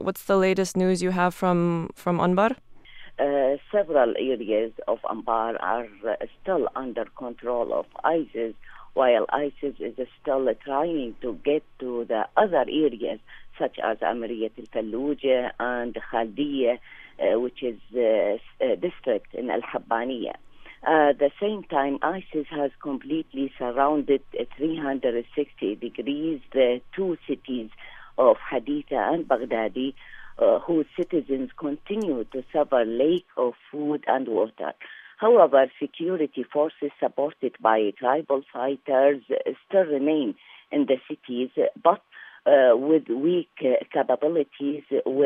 What's the latest news you have from Anbar? Several areas of Anbar are still under control of ISIS, while ISIS is still trying to get to the other areas, such as Amariyat al-Fallujah and Khaldiya, which is a district in Al-Habbaniya. At the same time, ISIS has completely surrounded 360 degrees the two cities of Haditha and Baghdadi, whose citizens continue to suffer lack of food and water. However, security forces supported by tribal fighters still remain in the cities, but with weak capabilities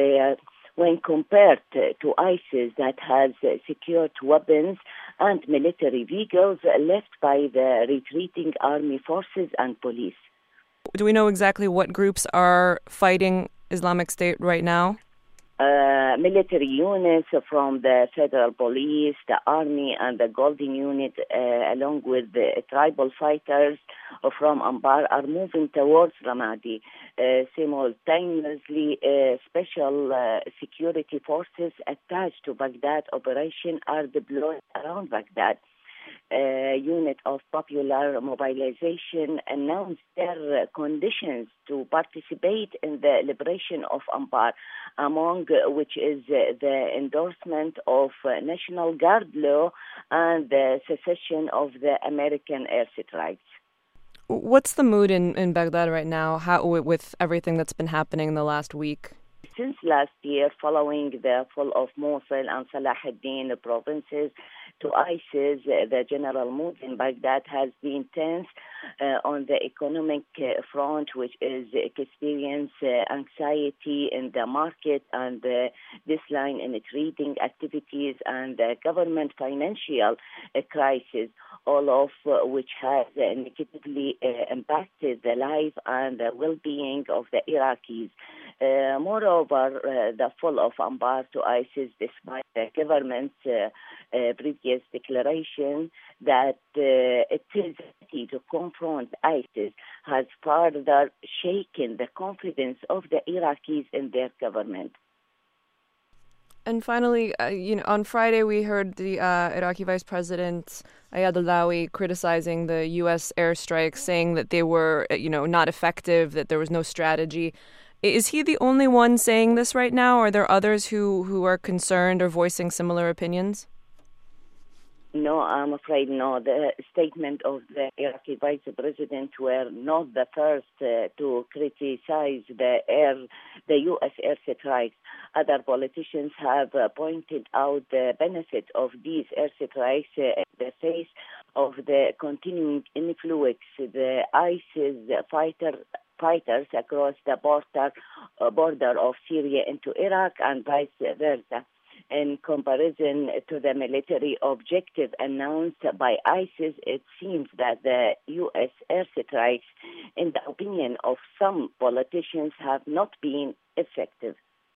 when compared to ISIS that has secured weapons and military vehicles left by the retreating army forces and police. Do we know exactly what groups are fighting Islamic State right now? Military units from the federal police, the army, and the Golden Unit, along with the tribal fighters from Anbar, are moving towards Ramadi. Simultaneously, special security forces attached to Baghdad operation are deployed around Baghdad. Unit of Popular Mobilization announced their conditions to participate in the liberation of Anbar, among which is the endorsement of National Guard law and the cessation of the American air strikes. What's the mood in Baghdad right now, with everything that's been happening in the last week? Since last year, following the fall of Mosul and Salah ad-Din provinces to ISIS, the general mood in Baghdad has been tense on the economic front, which is experience anxiety in the market and decline in trading activities and government financial crisis, all of which has negatively impacted the life and the well-being of the Iraqis. Moreover, the fall of Anbar to ISIS, despite the government's previous declaration that it is ready to confront ISIS, has further shaken the confidence of the Iraqis in their government. And finally, on Friday we heard the Iraqi Vice President Ayad Allawi criticizing the U.S. airstrikes, saying that they were, not effective, that there was no strategy. Is he the only one saying this right now? Or are there others who are concerned or voicing similar opinions? No, I'm afraid no. The statement of the Iraqi Vice President were not the first to criticize the U.S. airstrikes. Other politicians have pointed out the benefit of these airstrikes in the face of the continuing influx the ISIS fighters across the border of Syria into Iraq and vice versa. In comparison to the military objective announced by ISIS, it seems that the U.S. airstrikes, in the opinion of some politicians, have not been effective.